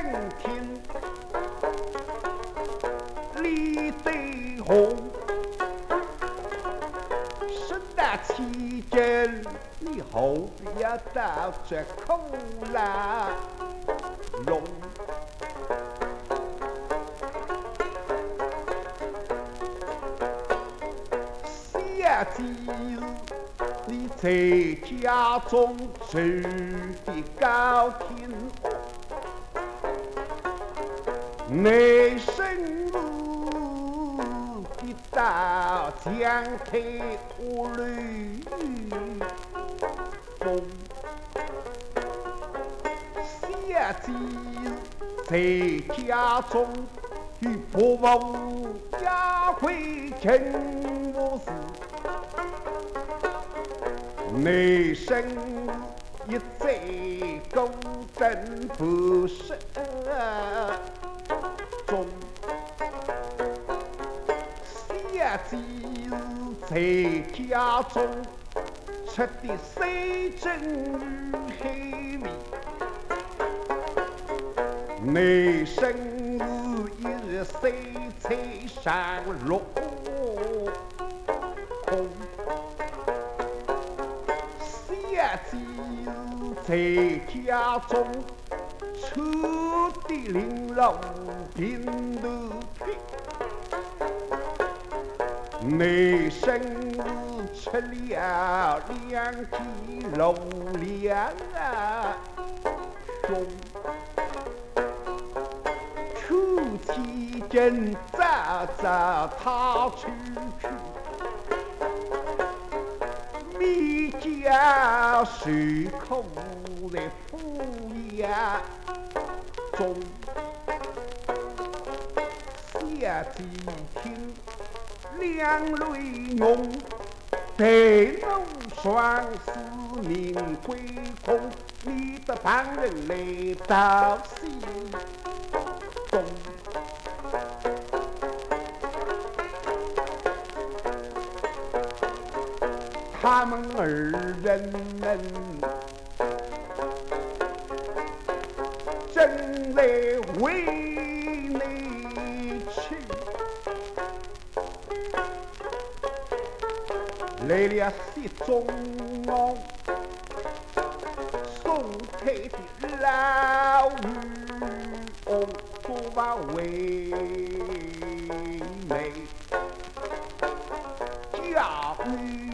听李对红，圣诞期间你后不要到这口来弄。下几日你在家中住的高厅，内生路的到江堤屋里风，下几日在家中与婆婆家会情无事。内生一再高登不是中，下几日在家中吃的水蒸鱼黑米，内生一日水菜上落空。下几日在家中吃的玲珑平头皮，内生吃了2kg2胸，秋期间早早他出去。米家水口在铺呀中，下几天两泪浓，对路双思明归空，你的旁人来到心中。他们二人正在为你去，来了西中翁送太的老渔翁，做把为媒家女。